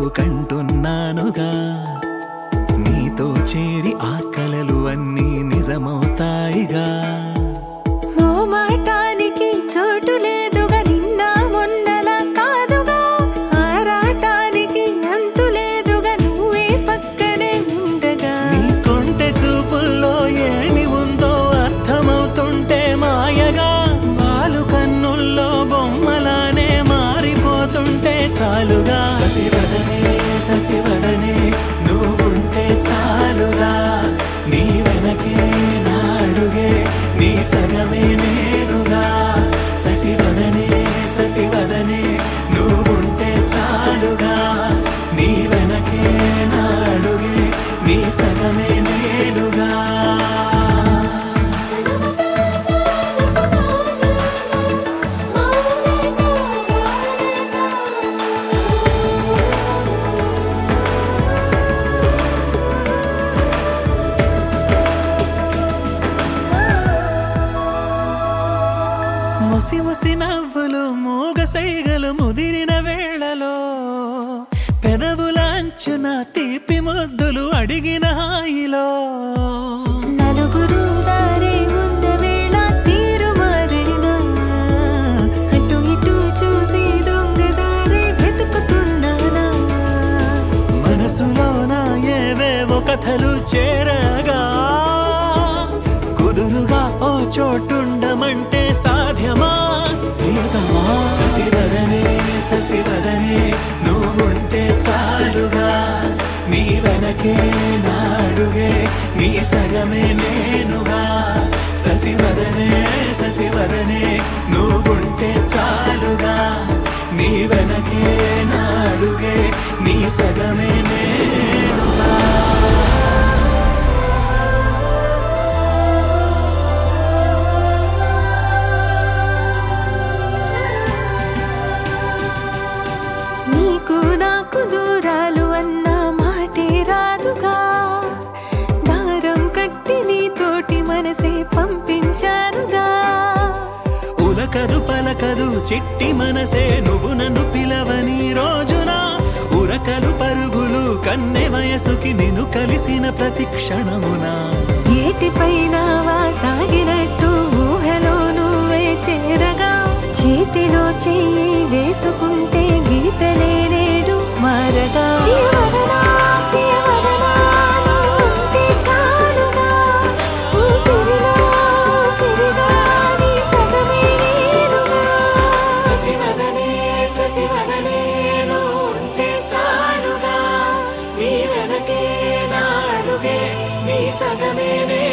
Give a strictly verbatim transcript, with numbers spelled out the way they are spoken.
కంటున్నానుగా నీతో చేరి ఆ కలలు అన్నీ నిజమవుతాయిగా మోమాటానికి చోటు లేదుగా నిన్న మొన్నలా కాదుగా ఆరాటానికి అంతు లేదుగా నువ్వే పక్కనే ఉండగా నీ కొంటె చూపుల్లో ఏమి ఉందో అర్థమవుతుంటే మాయగా వాలు కన్నుల్లో బొమ్మలానే మారిపోతుంటే చాలుగా శశివదనే శశివదనే నువ్వుంటే చాలుగా నీ వెనకే నాడుగే నీ సగమే నేనుగా శశివదనే శశివదనే నువ్వుంటే చాలుగా నీ వెనకే నాడుగే నీ సగమే నేనుగా ముసి ముసి నవ్వులు మూగ సైగలు ముదిరిన వేళలో పెదవులాంచున తీపి ముద్దులు అడిగిన హాయిలో నలుగురు దారే ఉన్న వేళ తీరు మారేనా అటు ఇటు చూసి దొంగ దారి వెతుకుతున్నానా మనసులోన ఏవేవో కథలు చేరగా కుదురుగా ఓ చోటుండమంటే సాధ్యమా ప్రియతమా శశివదనే శశివదనే నువ్వుంటే చాలుగా నీ వెనకే నాడుగే నీ సగమే నేనుగా శశివదనే శశివదనే నువ్వుంటే చాలుగా నీ వెనకే నాడుగే నీ సగమే నేనుగా నీకు నాకు దూరాలు అన్న మాటే రాదుగా దారం కట్టి నీతోటి మనసే పంపించారుగా ఉలకదు పలకదు చిట్టి మనసే నువ్వు నన్ను పిలవని రోజున ఉరకలు పరుగులు కన్నె వయసుకి నిన్ను కలిసిన ప్రతి క్షణమున ఏటిపైన సాగినట్టు ఊహలో నువ్వే చేరగా చేతిలో చెయ్యి వేసుకుంటే గీతలే నేడు మారగా ప్రియవదనా, ప్రియవదనా, నువ్వుంటే చాలుగా. ఊపిరిలో ఊపిరిగా నీ సగమే నేనుగా. శశివదనే శశివదనే నువ్వుంటే చాలుగా నీ వెనకే నాడుగే నీ సగమే